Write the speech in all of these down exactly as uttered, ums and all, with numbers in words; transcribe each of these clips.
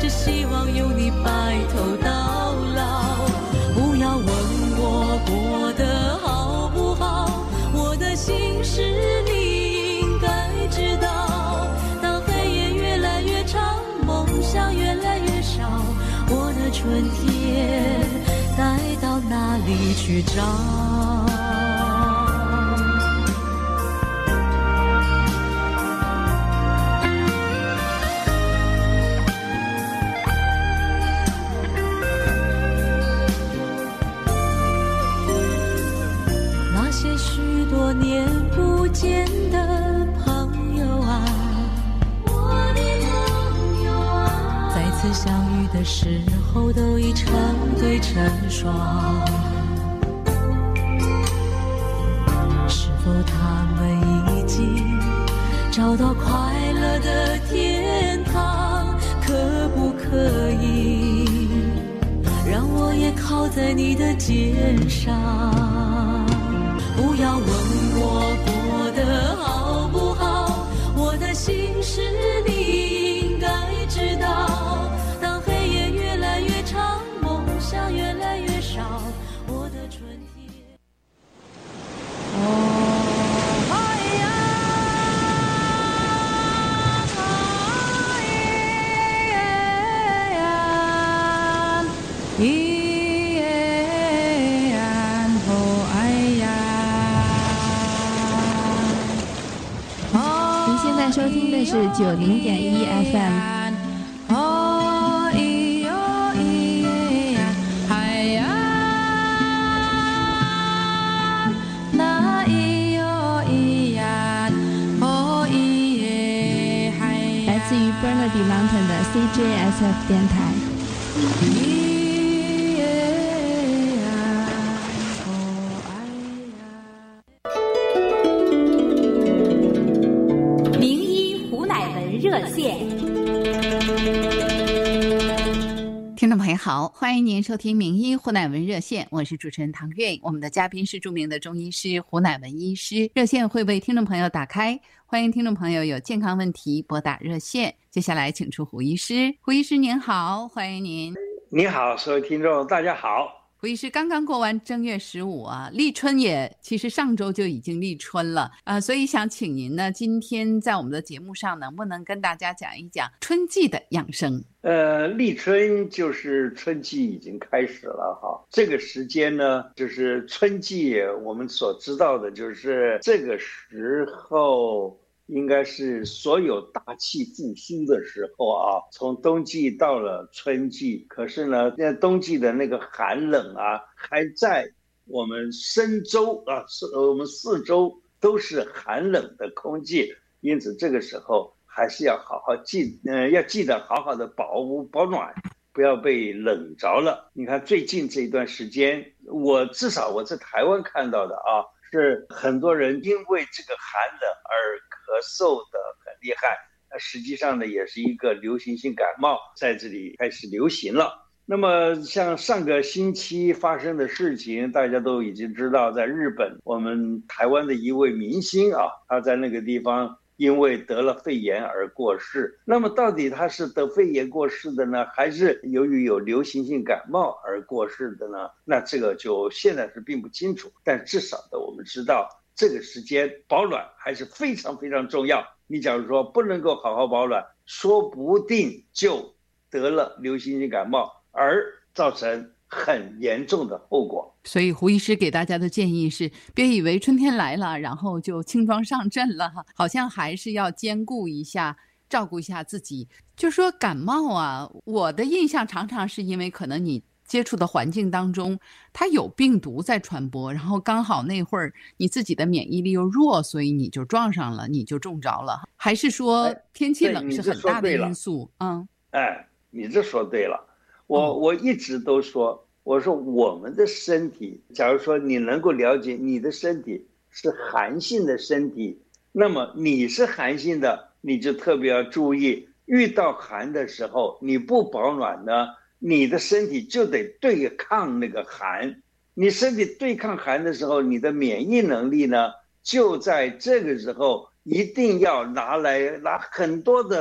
只希望有你白头到老。不要问我过得好不好，我的心事你应该知道。当黑夜越来越长，梦想越来越少，我的春天该到哪里去找？那些许多年不见的朋友啊，我的朋友啊，再次相遇的时候都已成对成双。是否他们已经找到快乐的天堂？可不可以让我也靠在你的肩上？不要问我过得好不好，我的心事你应该知道。当黑夜越来越长，梦想越来越少，我的春天。哦，哎呀，哎呀，咦。 收听的是九零点一 F M。来自于 Bernard Lantern 的 C J S F 电台。 听众朋友好，欢迎您收听名医胡乃文热线，我是主持人唐月，我们的嘉宾是著名的中医师胡乃文医师。热线会为听众朋友打开，欢迎听众朋友有健康问题拨打热线。接下来请出胡医师。胡医师您好，欢迎您。 你好，所有听众大家好。 胡医师，刚刚过完正月十五啊，立春也其实上周就已经立春了啊、呃，所以想请您呢，今天在我们的节目上能不能跟大家讲一讲春季的养生？ 呃，立春就是春季已经开始了哈，这个时间呢，就是春季，我们所知道的就是这个时候。应该是所有大气复苏的时候啊，从冬季到了春季，可是呢，那冬季的那个寒冷啊，还在我们深周啊，我们四周都是寒冷的空气，因此这个时候还是要好好记，呃，要记得好好的保保暖，不要被冷着了。你看最近这一段时间，我至少我在台湾看到的啊，是很多人因为这个寒冷而咳嗽的很厉害，那实际上呢也是一个流行性感冒在这里开始流行了。那么像上个星期发生的事情，大家都已经知道，在日本我们台湾的一位明星啊，他在那个地方因为得了肺炎而过世。那么到底他是得肺炎过世的呢，还是由于有流行性感冒而过世的呢？那这个就现在是并不清楚，但至少的我们知道这个时间保暖还是非常非常重要。你假如说不能够好好保暖，说不定就得了流行性感冒，而造成很严重的后果。 所以胡医师给大家的建议是，别以为春天来了然后就轻装上阵了，好像还是要兼顾一下，照顾一下自己。就说感冒啊，我的印象常常是因为可能你接触的环境当中它有病毒在传播，然后刚好那会儿你自己的免疫力又弱，所以你就撞上了，你就中着了。还是说天气冷是很大的因素？嗯， 哎，你这说对了。我我一直都说，我说我们的身体，假如说你能够了解你的身体是寒性的身体，那么你是寒性的，你就特别要注意，遇到寒的时候你不保暖呢，你的身体就得对抗那个寒。你身体对抗寒的时候，你的免疫能力呢，就在这个时候一定要拿来拿很多的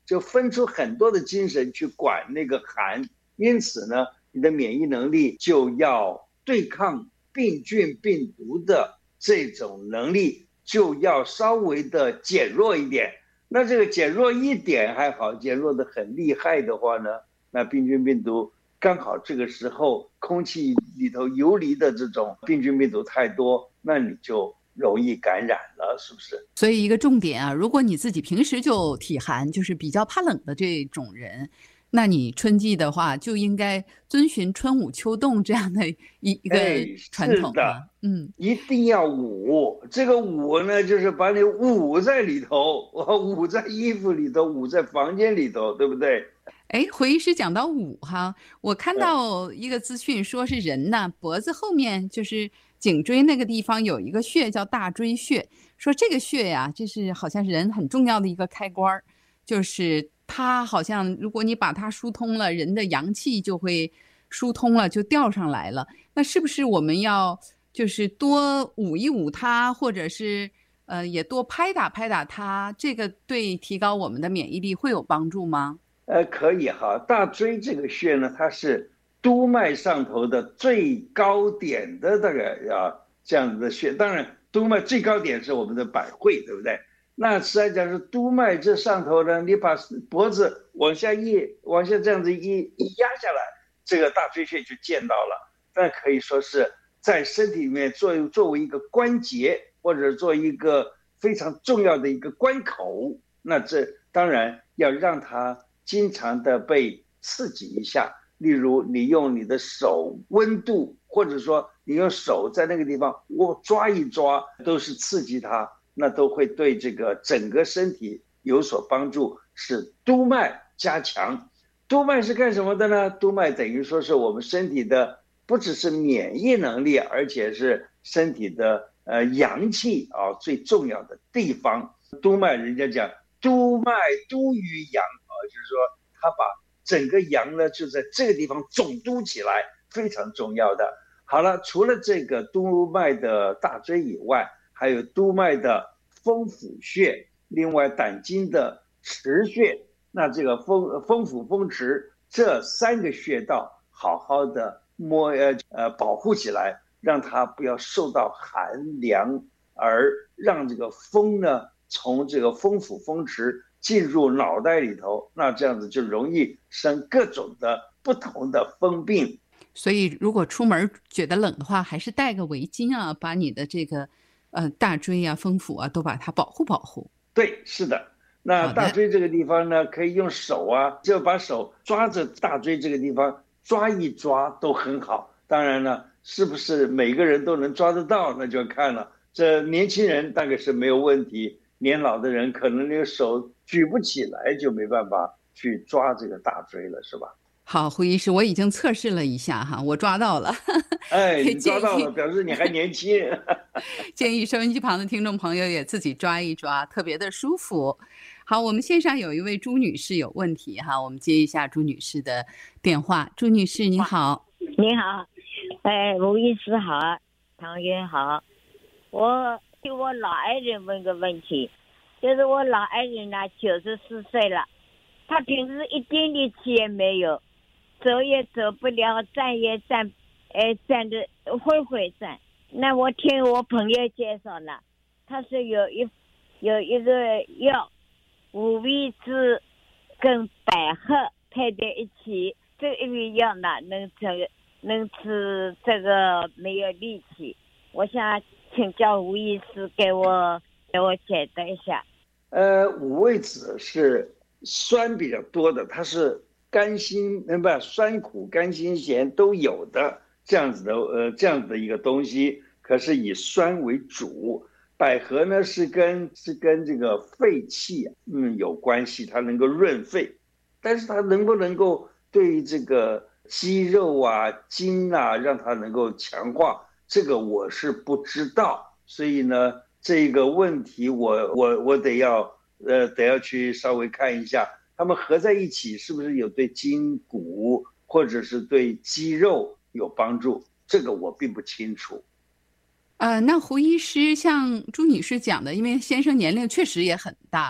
就分出很多的精神去管那个寒，因此呢，你的免疫能力就要对抗病菌病毒的这种能力就要稍微的减弱一点。那这个减弱一点还好，减弱的很厉害的话呢，那病菌病毒刚好这个时候空气里头游离的这种病菌病毒太多，那你就容易感染了，是不是？ 所以一个重点啊，如果你自己平时就体寒，就是比较怕冷的这种人，那你春季的话就应该遵循春捂秋冻这样的一一个传统啊。嗯， 一定要捂。这个捂呢，就是把你捂在里头，捂在衣服里头，捂在房间里头，对不对？ 哎，胡医师讲到捂哈，我看到一个资讯说是人呢脖子后面就是颈椎那个地方有一个穴叫大椎穴，说这个穴呀，这是好像是人很重要的一个开关，就是它好像如果你把它疏通了，人的阳气就会疏通了，就调上来了。那是不是我们要就是多捂一捂它，或者是呃也多拍打拍打它，这个对提高我们的免疫力会有帮助吗？ 呃，可以哈。大椎这个穴呢，它是督脉上头的最高点的这个啊这样子的穴。当然，督脉最高点是我们的百会，对不对？那实际上是督脉这上头呢，你把脖子往下一往下这样子一一压下来，这个大椎穴就见到了。那可以说是在身体里面作为作为一个关节，或者做一个非常重要的一个关口。那这当然要让它经常的被刺激一下，例如你用你的手温度，或者说你用手在那个地方我抓一抓，都是刺激它，那都会对这个整个身体有所帮助，使督脉加强。督脉是干什么的呢？督脉等于说是我们身体的不只是免疫能力，而且是身体的呃阳气啊最重要的地方。督脉人家讲督脉督于阳啊，就是说它把整个阳呢就在这个地方总督起来，非常重要的。好了，除了这个督脉的大椎以外，还有督脉的风府穴，另外胆经的池穴。那这个风风府风池这三个穴道好好的摸呃呃保护起来，让它不要受到寒凉，而让这个风呢从这个风府风池进入脑袋里头，那这样子就容易生各种的不同的风病。 所以如果出门觉得冷的话，还是带个围巾啊，把你的这个呃大椎啊风府啊都把它保护保护。 对，是的。那大椎这个地方呢，可以用手啊，就把手抓着大椎这个地方抓一抓都很好。当然了，是不是每个人都能抓得到，那就看了。这年轻人大概是没有问题，年老的人可能那个手举不起来，就没办法去抓这个大椎了，是吧？ 好，胡医师，我已经测试了一下哈，我抓到了。 哎，你抓到了，表示你还年轻。 建议收音机旁的听众朋友也自己抓一抓，特别的舒服。好，我们线上有一位朱女士有问题哈，我们接一下朱女士的电话。朱女士你好。 你好，哎，吴医师好，唐渊好。我给我老爱人问个问题，就是我老爱人呢九十四岁了，他平时一点力气也没有，走也走不了，站也站，哎，站着会会站。那我听我朋友介绍了，他说有一有一个药，五味子跟百合配在一起，这一味药呢能这个能治这个没有力气。我想请教吴医师给我给我解答一下。 呃，五味子是酸比较多的，它是甘辛不酸苦甘辛咸都有的这样子的呃这样子的一个东西，可是以酸为主。百合呢是跟是跟这个肺气嗯有关系，它能够润肺，但是它能不能够对于这个肌肉啊筋啊让它能够强化，这个我是不知道。所以呢这个问题我我我得要呃得要去稍微看一下，他们合在一起是不是有对筋骨或者是对肌肉有帮助，这个我并不清楚。呃， 那胡医师像朱女士讲的，因为先生年龄确实也很大了，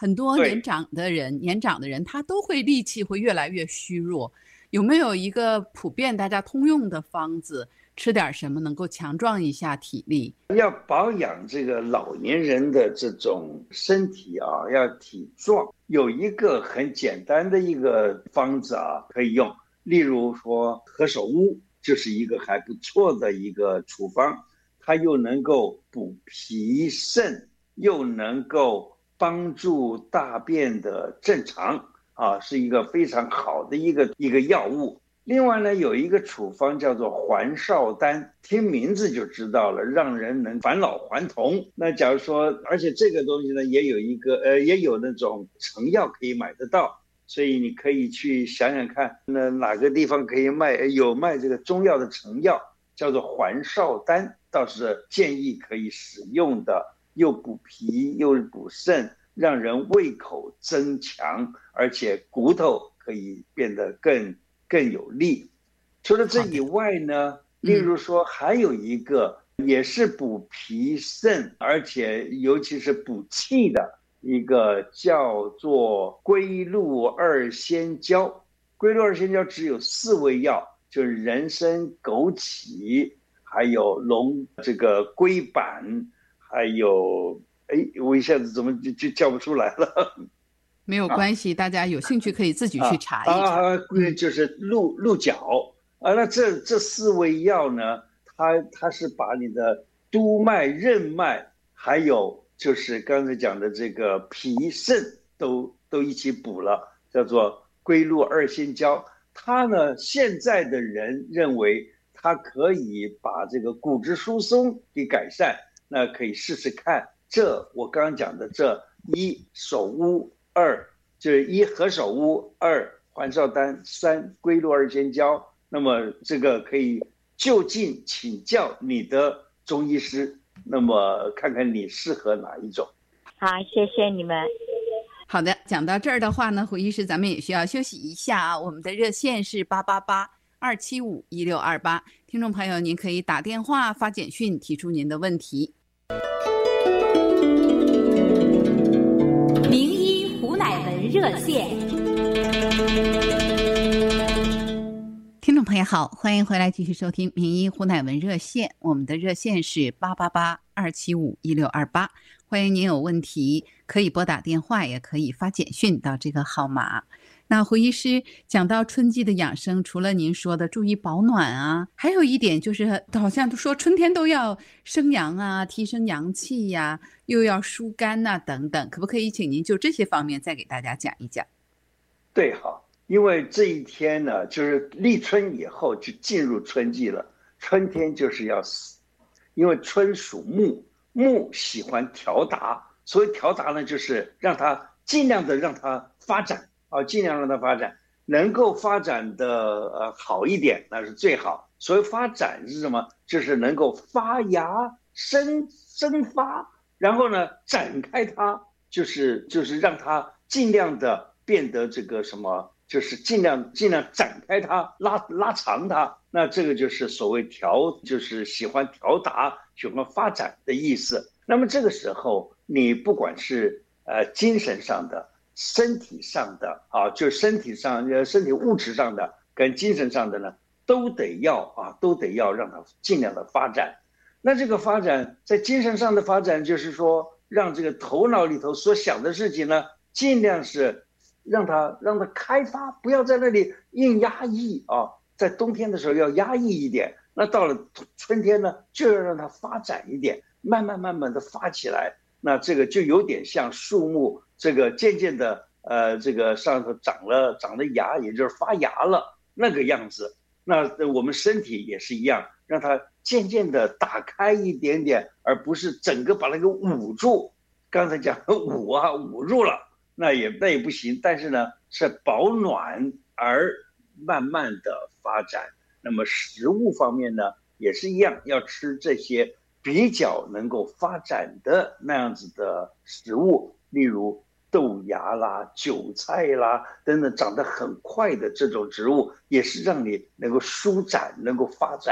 很多年长的人，年长的人他都会力气会越来越虚弱。有没有一个普遍大家通用的方子，吃点什么能够强壮一下体力？ 要保养这个老年人的这种身体啊，要体壮，有一个很简单的一个方子啊可以用，例如说何首乌就是一个还不错的一个处方，它又能够补脾肾，又能够帮助大便的正常啊，是一个非常好的一个一个药物。另外呢，有一个处方叫做还少丹，听名字就知道了，让人能返老还童。那假如说，而且这个东西呢，也有一个呃，也有那种成药可以买得到，所以你可以去想想看，那哪个地方可以卖有卖这个中药的成药，叫做还少丹，倒是建议可以使用的，又补脾又补肾，让人胃口增强，而且骨头可以变得更更有力。除了这以外呢，例如说还有一个也是补脾肾，而且尤其是补气的一个叫做龟鹿二仙胶。龟鹿二仙胶只有四味药，就是人参、枸杞，还有龙这个龟板，还有哎，我一下子怎么就就叫不出来了。 没有关系，啊、大家有兴趣可以自己去查一查。 啊，啊就是鹿鹿角啊，那这这四味药呢，它它是把你的督脉、任脉，还有就是刚才讲的这个脾肾都都一起补了，叫做龟鹿二仙胶。它呢，现在的人认为它可以把这个骨质疏松给改善，那可以试试看。这我刚刚讲的这一首乌。二就是一何首乌，二还少丹，三龟鹿二仙胶。那么这个可以就近请教你的中医师，那么看看你适合哪一种。 好，谢谢你们。 好的，讲到这儿的话呢，胡医师咱们也需要休息一下啊。我们的热线是八八八二七五一六二八，听众朋友您可以打电话、发简讯提出您的问题。 热线， 听众朋友好，欢迎回来继续收听名医胡乃文热线，我们的热线是八八八二七五一六二八，欢迎您有问题可以拨打电话，也可以发简讯到这个号码。那胡医师讲到春季的养生，除了您说的注意保暖啊，还有一点就是好像都说春天都要生阳啊，提升阳气呀、啊，又要疏肝呐、啊、等等，可不可以请您就这些方面再给大家讲一讲？ 对，好，因为这一天呢，就是立春以后就进入春季了，春天就是要死，因为春属木，木喜欢调达，所以调达呢，就是让它尽量的让它发展。啊，尽量让它发展，能够发展的呃好一点，那是最好。所谓发展是什么？就是能够发芽、生生发，然后呢展开它，就是就是让它尽量的变得这个什么，就是尽量尽量展开它，拉拉长它。那这个就是所谓调，就是喜欢调达、喜欢发展的意思。那么这个时候，你不管是呃精神上的。身体上的啊，就身体上、呃，身体物质上的跟精神上的呢，都得要啊，都得要让它尽量的发展。那这个发展在精神上的发展，就是说让这个头脑里头所想的事情呢，尽量是让它让它开发，不要在那里硬压抑啊。在冬天的时候要压抑一点，那到了春天呢，就要让它发展一点，慢慢慢慢的发起来。那这个就有点像树木，这个渐渐的，呃，这个上头长了长了芽，也就是发芽了那个样子。那我们身体也是一样，让它渐渐的打开一点点，而不是整个把那个捂住。刚才讲捂啊捂住了，那也那也不行。但是呢，是保暖而慢慢的发展。那么食物方面呢，也是一样，要吃这些比较能够发展的那样子的食物，例如豆芽啦、韭菜啦等等，长得很快的这种植物，也是让你能够舒展、能够发展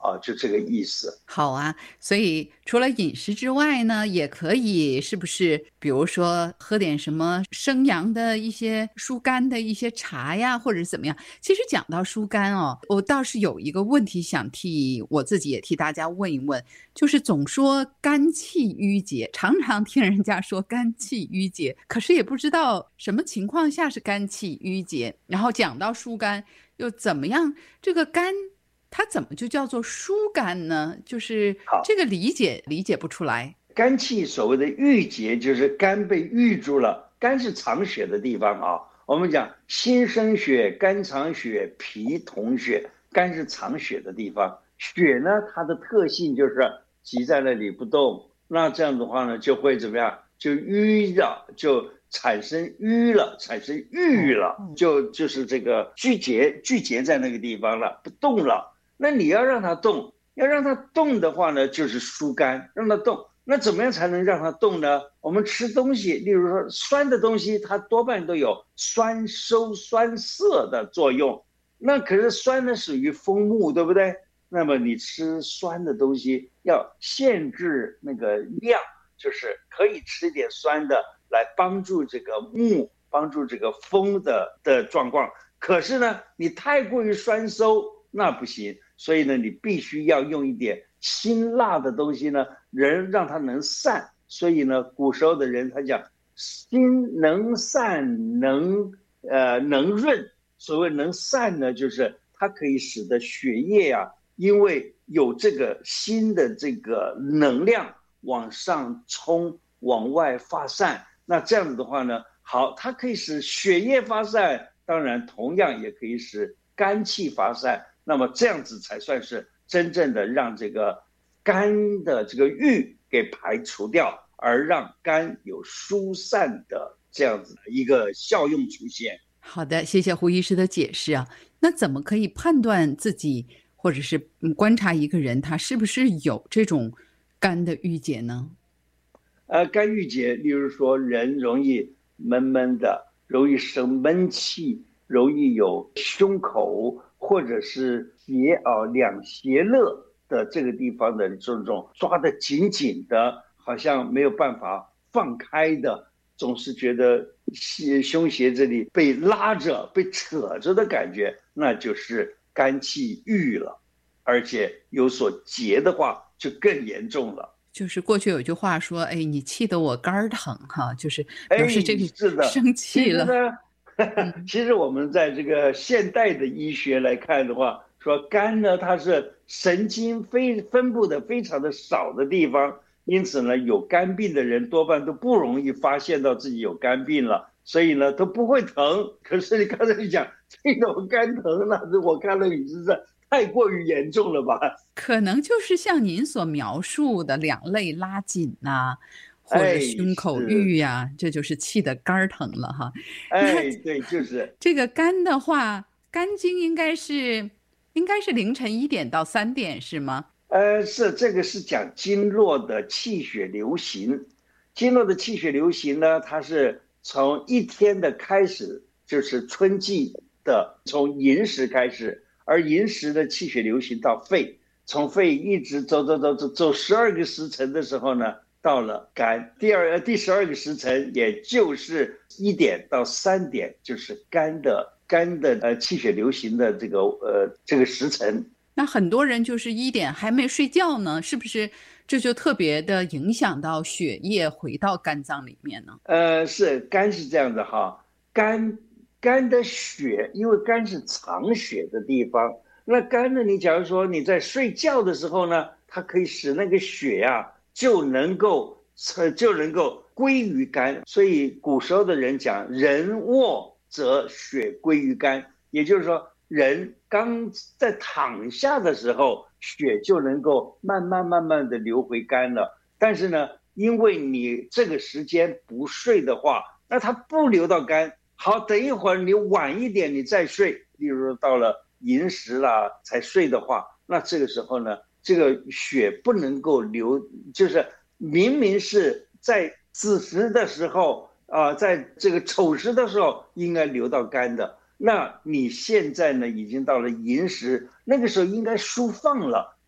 啊，就这个意思。 好啊，所以除了饮食之外呢，也可以是不是，比如说喝点什么生阳的一些疏肝的一些茶呀，或者是怎么样？其实讲到疏肝哦，我倒是有一个问题想替我自己也替大家问一问，就是总说肝气郁结，常常听人家说肝气郁结，可是也不知道什么情况下是肝气郁结，然后讲到疏肝又怎么样，这个肝它怎么就叫做疏肝呢？就是这个理解理解不出来。 肝气所谓的郁结，就是肝被郁住了。肝是藏血的地方啊。我们讲心生血，肝藏血，脾统血。肝是藏血的地方。血呢，它的特性就是积在那里不动。那这样的话呢，就会怎么样？就淤了，就产生淤了，产生郁了，就就是这个聚结聚结在那个地方了，不动了。那你要让它动，要让它动的话呢，就是疏肝，让它动。那怎么样才能让它动呢？我们吃东西，例如说酸的东西，它多半都有酸收酸涩的作用。那可是酸呢属于风木，对不对？那么你吃酸的东西要限制那个量，就是可以吃点酸的来帮助这个木，帮助这个风的的状况。可是呢，你太过于酸收那不行。所以呢，你必须要用一点辛辣的东西呢，人让它能散。所以呢，古时候的人他讲心能散，能呃能润。所谓能散呢，就是它可以使得血液啊，因为有这个心的这个能量往上冲，往外发散。那这样子的话呢，好，它可以使血液发散，当然同样也可以使肝气发散。那么这样子才算是真正的让这个肝的这个郁给排除掉，而让肝有疏散的这样子的一个效用出现。 好的，谢谢胡医师的解释啊。那怎么可以判断自己或者是观察一个人他是不是有这种肝的郁结呢？ 呃，肝郁结，例如说人容易闷闷的，容易生闷气，容易有胸口或者是斜啊两斜肋的这个地方的这种抓得紧紧的，好像没有办法放开的，总是觉得胸胁这里被拉着、被扯着的感觉，那就是肝气郁了，而且有所结的话就更严重了。 就是过去有句话说，哎，你气得我肝疼哈，就是表示这个生气了。 其实我们在这个现代的医学来看的话，说肝呢，它是神经非分布的非常的少的地方，因此呢，有肝病的人多半都不容易发现到自己有肝病了，所以呢，都不会疼。可是你刚才你讲这种肝疼呢，我看了你是太过于严重了吧？ 可能就是像您所描述的两肋拉紧呐、啊。或者胸口郁呀、啊哎，这就是气得肝疼了哈。 哎，对，就是这个肝的话，肝经应该是应该是凌晨一点到三点是吗？ 呃，是这个是讲经络的气血流行。经络的气血流行呢，它是从一天的开始，就是春季的从寅时开始，而寅时的气血流行到肺，从肺一直走走走走走十二个时辰的时候呢。到了肝，第二第十二个时辰，也就是一点到三点，就是肝的肝的呃气血流行的这个呃这个时辰。 那很多人就是一点还没睡觉呢，是不是这就特别的影响到血液回到肝脏里面呢？ 呃，是肝是这样的哈，肝肝的血，因为肝是藏血的地方，那肝呢，你假如说你在睡觉的时候呢，它可以使那个血呀、啊。就能够就能够归于肝，所以古时候的人讲人卧则血归于肝，也就是说人刚在躺下的时候，血就能够慢慢慢慢的流回肝了。但是呢，因为你这个时间不睡的话，那它不流到肝，好，等一会儿你晚一点你再睡，例如到了寅时啦才睡的话，那这个时候呢，这个血不能够流，就是明明是在子时的时候啊、呃，在这个丑时的时候应该流到肝的，那你现在呢已经到了寅时，那个时候应该疏放了，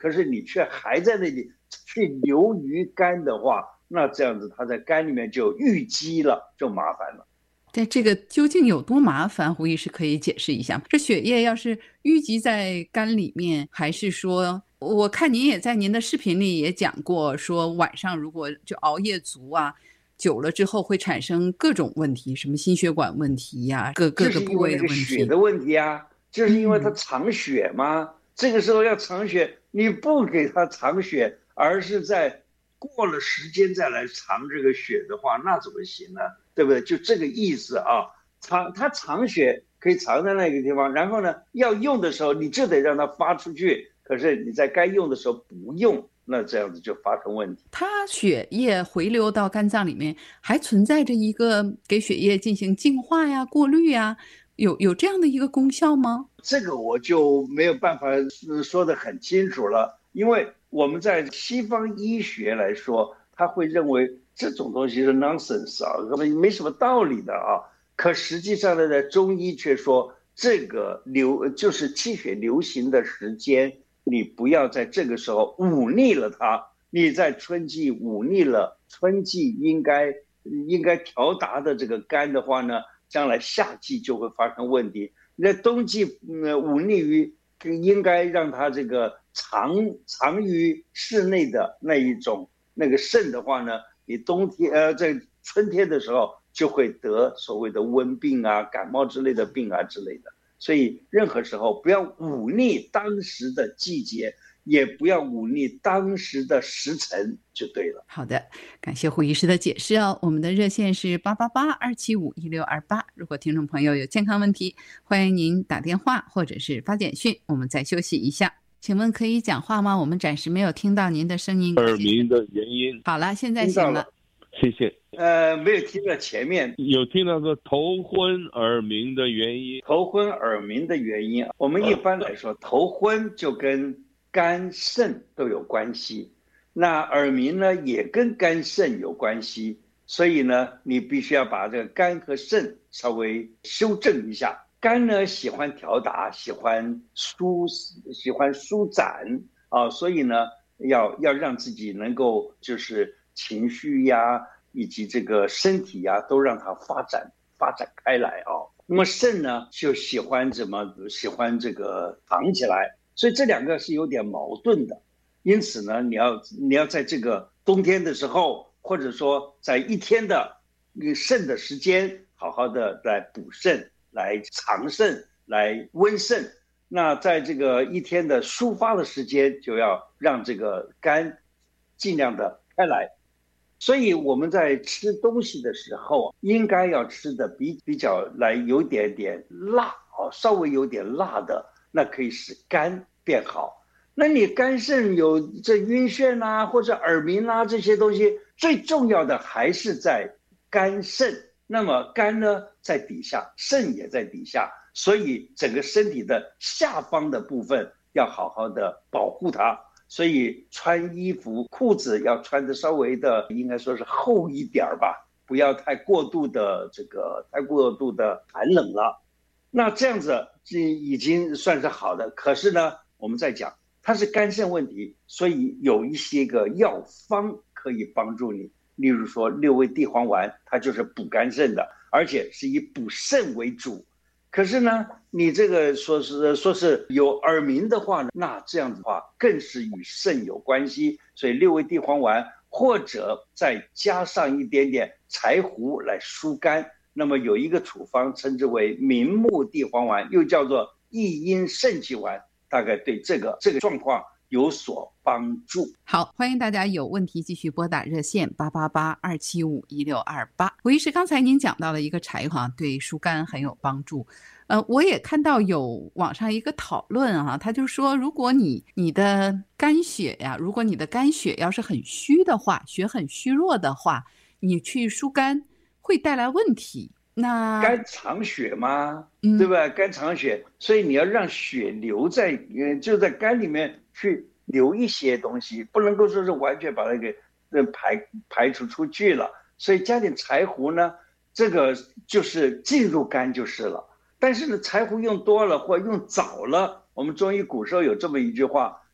可是你却还在那里去流于肝的话，那这样子它在肝里面就淤积了，就麻烦了。 但这个究竟有多麻烦，胡医师可以解释一下？这血液要是淤积在肝里面，还是说，我看您也在您的视频里也讲过，说晚上如果就熬夜足啊，久了之后会产生各种问题，什么心血管问题呀、啊，各各个部位的问题。 就是因为血的问题啊，就是因为它藏血嘛。嗯、这个时候要藏血，你不给它藏血，而是在过了时间再来藏这个血的话，那怎么行呢？对不对？就这个意思啊。藏它藏血可以藏在那个地方，然后呢，要用的时候你就得让它发出去。可是你在该用的时候不用，那这样子就发生问题。 它血液回流到肝脏里面，还存在着一个给血液进行净化呀、过滤呀，有有这样的一个功效吗？ 这个我就没有办法说得很清楚了，因为我们在西方医学来说，他会认为这种东西是 nonsense 啊，根本没什么道理的啊。可实际上呢，在中医却说，这个流就是气血流行的时间，你不要在这个时候忤逆了它。你在春季忤逆了春季应该应该调达的这个肝的话呢，将来夏季就会发生问题。你在冬季忤逆于应该让它这个藏藏于室内的那一种那个肾的话呢，你冬天呃在春天的时候就会得所谓的温病啊、感冒之类的病啊之类的。所以任何时候不要忤逆当时的季节，也不要忤逆当时的时辰，就对了。 好的，感谢胡医师的解释哦。我们的热线是八八八二七五一六二八，如果听众朋友有健康问题，欢迎您打电话或者是发简讯。我们再休息一下，请问可以讲话吗？我们暂时没有听到您的声音。 耳鸣的原因。 好了，现在行了。 谢谢。 呃，没有听到前面， 有听到说头昏耳鸣的原因。 头昏耳鸣的原因，我们一般来说，头昏就跟肝肾都有关系，那耳鸣呢也跟肝肾有关系，所以呢，你必须要把这个肝和肾稍微修正一下。肝呢喜欢调达，喜欢舒，喜欢舒展啊，所以呢，要要让自己能够就是情绪呀，以及这个身体呀，都让它发展发展开来啊。那么肾呢，就喜欢怎么喜欢这个藏起来，所以这两个是有点矛盾的。因此呢，你要你要在这个冬天的时候，或者说在一天的肾的时间，好好的来补肾，来藏肾，来温肾。那在这个一天的抒发的时间，就要让这个肝尽量的开来。所以我们在吃东西的时候，应该要吃的比比较来有点点辣哦，稍微有点辣的，那可以使肝变好。那你肝肾有这晕眩啊，或者耳鸣啊这些东西，最重要的还是在肝肾。那么肝呢在底下，肾也在底下，所以整个身体的下方的部分要好好的保护它。所以穿衣服裤子要穿的稍微的应该说是厚一点吧，不要太过度的这个太过度的寒冷了。那这样子已经算是好的。可是呢，我们再讲它是肝肾问题，所以有一些个药方可以帮助你。例如说六味地黄丸，它就是补肝肾的，而且是以补肾为主。可是呢，你这个说是说是有耳鸣的话呢，那这样子的话更是与肾有关系，所以六味地黄丸或者再加上一点点柴胡来疏肝。那么有一个处方称之为明目地黄丸，又叫做益阴肾气丸，大概对这个这个状况有所帮助。 好，欢迎大家有问题继续拨打热线八八八二七五一六二八。胡医师，刚才您讲到了一个柴胡对疏肝很有帮助。呃，我也看到有网上一个讨论啊，他就说，如果你你的肝血呀，如果你的肝血要是很虚的话，血很虚弱的话，你去疏肝会带来问题。那肝藏血吗？嗯、对吧？肝藏血，所以你要让血流在，就在肝里面去留一些东西，不能够说是完全把它给排排除出去了。所以加点柴胡呢，这个就是进入肝就是了。但是呢，柴胡用多了或用早了，我们中医古时候有这么一句话，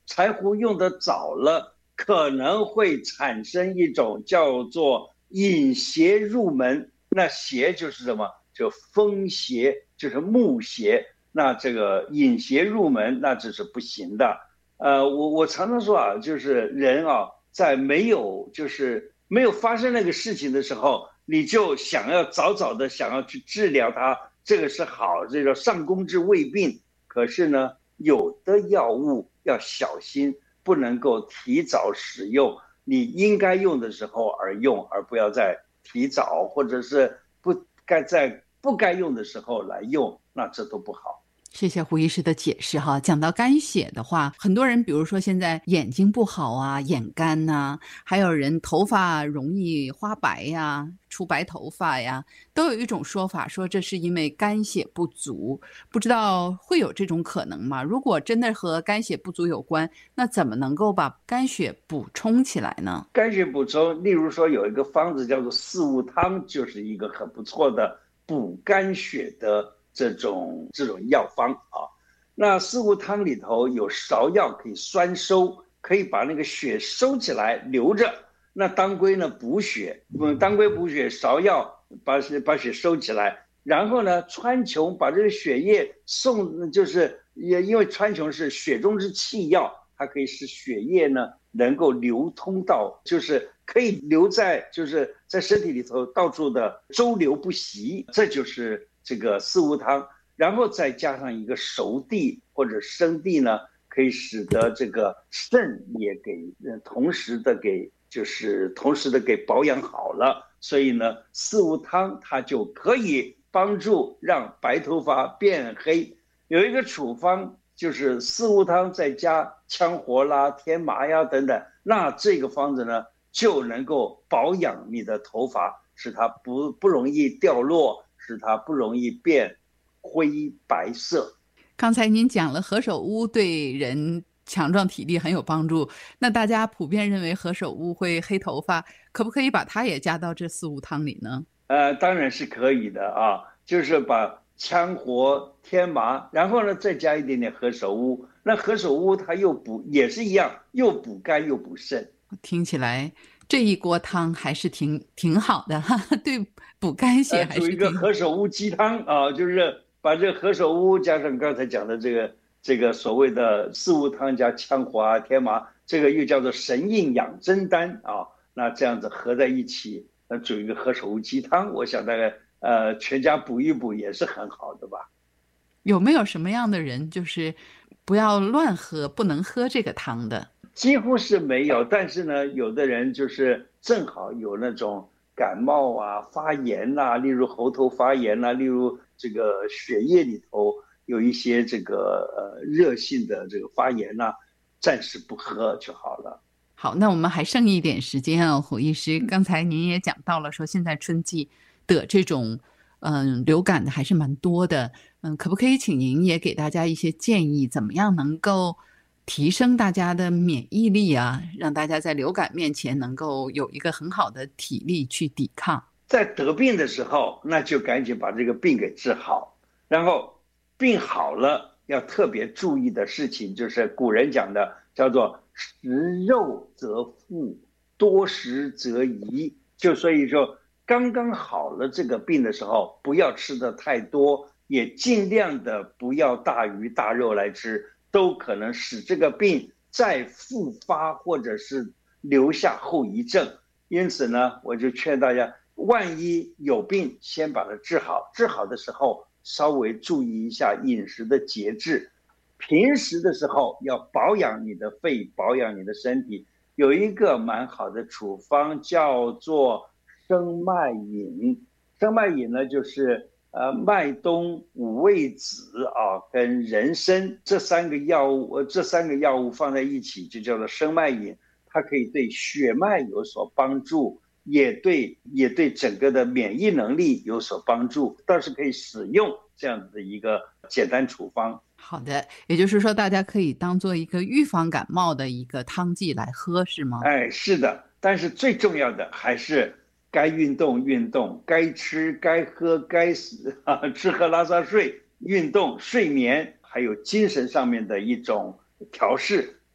柴胡用的早了，可能会产生一种叫做引邪入门。那邪就是什么？就风邪，就是木邪。那这个引邪入门，那这是不行的。呃，我我常常说啊，就是人啊，在没有就是没有发生那个事情的时候，你就想要早早的想要去治疗它，这个是好，这叫上工治未病。可是呢，有的药物要小心，不能够提早使用，你应该用的时候而用，而不要在提早或者是不该在不该用的时候来用，那这都不好。 谢谢胡医师的解释哈。讲到肝血的话，很多人比如说现在眼睛不好啊，眼干呐、啊，还有人头发容易花白呀、出白头发呀，都有一种说法说这是因为肝血不足，不知道会有这种可能吗？如果真的和肝血不足有关，那怎么能够把肝血补充起来呢？ 肝血补充，例如说有一个方子叫做四物汤，就是一个很不错的补肝血的这种这种药方啊。那四物汤里头有芍药可以酸收，可以把那个血收起来留着。那当归呢补血，嗯，当归补血，芍药把把血收起来，然后呢川穹把这个血液送，就是也因为川穹是血中之气药，它可以使血液呢能够流通到，就是可以留在就是在身体里头到处的周流不息，这就是这个四物汤。然后再加上一个熟地或者生地呢，可以使得这个肾也给同时的给就是同时的给保养好了。所以呢，四物汤它就可以帮助让白头发变黑。有一个处方就是四物汤再加羌活啦、天麻呀等等，那这个方子呢就能够保养你的头发，使它不不容易掉落，使它不容易变灰白色。 刚才您讲了何首乌对人强壮体力很有帮助，那大家普遍认为何首乌会黑头发，可不可以把它也加到这四物汤里呢？ 呃，当然是可以的啊，就是把羌活、天麻，然后呢再加一点点何首乌。那何首乌它又补，也是一样，又补肝又补肾。 听起来这一锅汤还是挺挺好的哈，对补肝血还是挺好的。 呃、煮一个何首乌鸡汤啊，就是把这何首乌加上刚才讲的这个这个所谓的四物汤加羌活啊、天麻，这个又叫做神应养真丹啊。那这样子合在一起，那煮一个何首乌鸡汤，我想大概呃全家补一补也是很好的吧。 有没有什么样的人就是不要乱喝，不能喝这个汤的？ 几乎是没有，但是呢，有的人就是正好有那种感冒啊、发炎啊，例如喉头发炎啊，例如这个血液里头有一些这个呃热性的这个发炎啊，暂时不喝就好了。 好，那我们还剩一点时间啊，胡医师，刚才您也讲到了，说现在春季的这种嗯流感的还是蛮多的，嗯，可不可以请您也给大家一些建议，怎么样能够提升大家的免疫力啊，让大家在流感面前能够有一个很好的体力去抵抗？ 在得病的时候，那就赶紧把这个病给治好，然后病好了要特别注意的事情，就是古人讲的叫做食肉则富，多食则宜。就所以说刚刚好了这个病的时候，不要吃的太多，也尽量的不要大鱼大肉来吃，都可能使这个病再复发或者是留下后遗症。因此呢，我就劝大家，万一有病先把它治好，治好的时候稍微注意一下饮食的节制，平时的时候要保养你的肺，保养你的身体。有一个蛮好的处方叫做生麦饮。生麦饮呢就是呃麦冬、五味子啊跟人参这三个药物，这三个药物放在一起就叫做生麦饮。它可以对血脉有所帮助，也对也对整个的免疫能力有所帮助，倒是可以使用这样的一个简单处方。 好的，也就是说大家可以当做一个预防感冒的一个汤剂来喝，是吗？ 哎，是的，但是最重要的还是该运动运动，该吃该喝该死啊，吃喝拉撒睡，运动睡眠，还有精神上面的一种调试，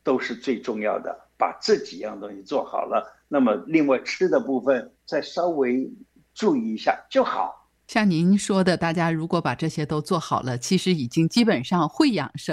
都是最重要的，把这几样东西做好了，那么另外吃的部分再稍微注意一下就好。 像您说的，大家如果把这些都做好了，其实已经基本上会养生。